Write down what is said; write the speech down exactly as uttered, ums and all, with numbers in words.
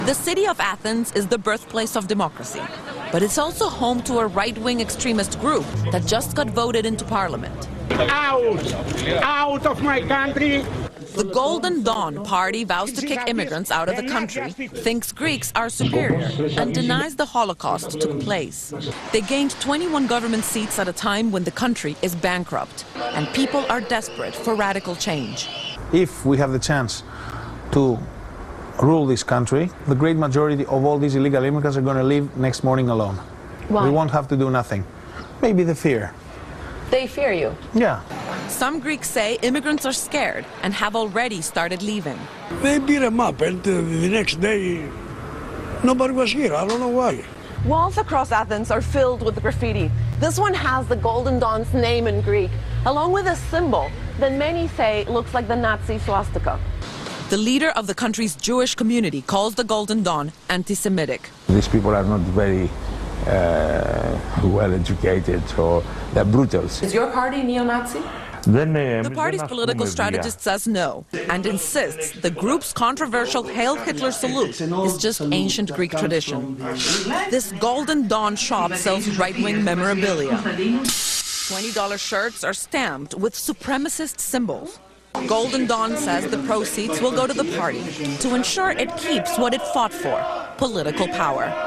The city of Athens is the birthplace of democracy, but it's also home to a right-wing extremist group that just got voted into parliament. Out! Out of my country! The Golden Dawn party vows to kick immigrants out of the country, thinks Greeks are superior, and denies the Holocaust took place. They gained twenty-one government seats at a time when the country is bankrupt, and people are desperate for radical change. If we have the chance to rule this country, the great majority of all these illegal immigrants are going to leave next morning alone. Why? We won't have to do nothing. Maybe the fear. They fear you? Yeah. Some Greeks say immigrants are scared and have already started leaving. They beat them up, and uh, the next day, nobody was here. I don't know why. Walls across Athens are filled with graffiti. This one has the Golden Dawn's name in Greek, along with a symbol that many say looks like the Nazi swastika. The leader of the country's Jewish community calls the Golden Dawn anti-Semitic. These people are not very uh, well educated, or they're brutals. Is your party neo-Nazi? The party's political strategist says no, and insists the group's controversial Hail Hitler salute is just ancient Greek tradition. This Golden Dawn shop sells right-wing memorabilia. twenty dollar shirts are stamped with supremacist symbols. Golden Dawn says the proceeds will go to the party to ensure it keeps what it fought for, political power.